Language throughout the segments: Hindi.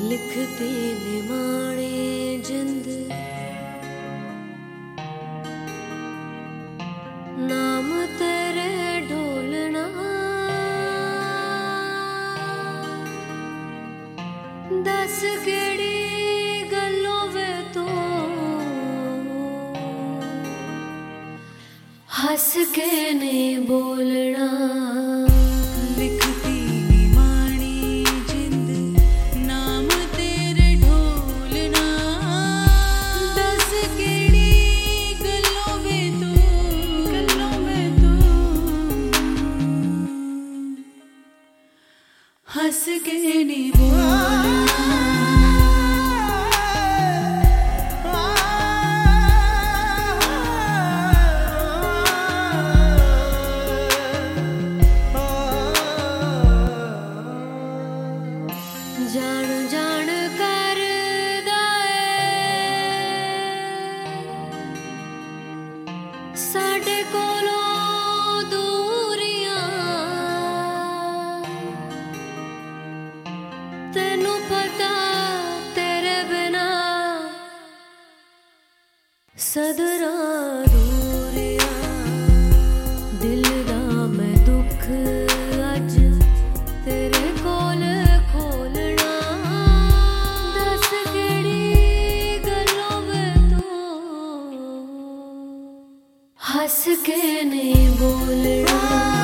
लिखते निमाणे जिंद नाम तेरे ढोलना दस केड़ी गल्लों वे तो हंस के नहीं बोलना हंस के नहीं बोलना जान जान कर साडे कोलों दूरियां तेनू पता तेरे बिना सदरा दूरिया दिल दा मैं दुख अज तेरे कोल खोलना दस केड़ी गल्लों में तू हंस के नहीं बोलना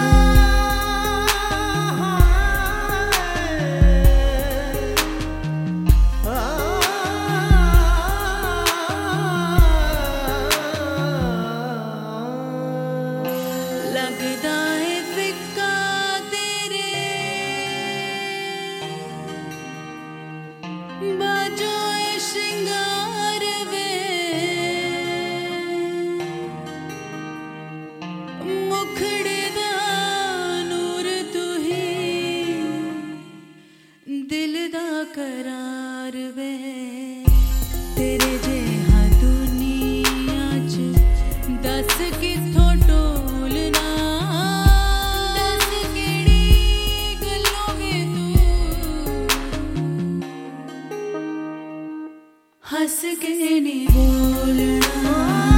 लगदा है फिक्का तेरे बाजोए श्रृंगार वे मुखड़े दा नूर तू ही दिल दा करार वे तेरे जेहा दुनिया च दस किथों हंस के नहीं बोलना।